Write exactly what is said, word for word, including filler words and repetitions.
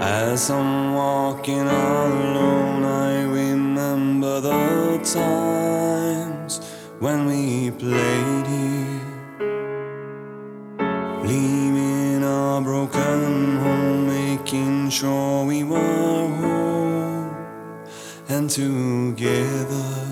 As I'm walking all alone, I remember the times when we played here, leaving our broken home, making sure we were whole and together.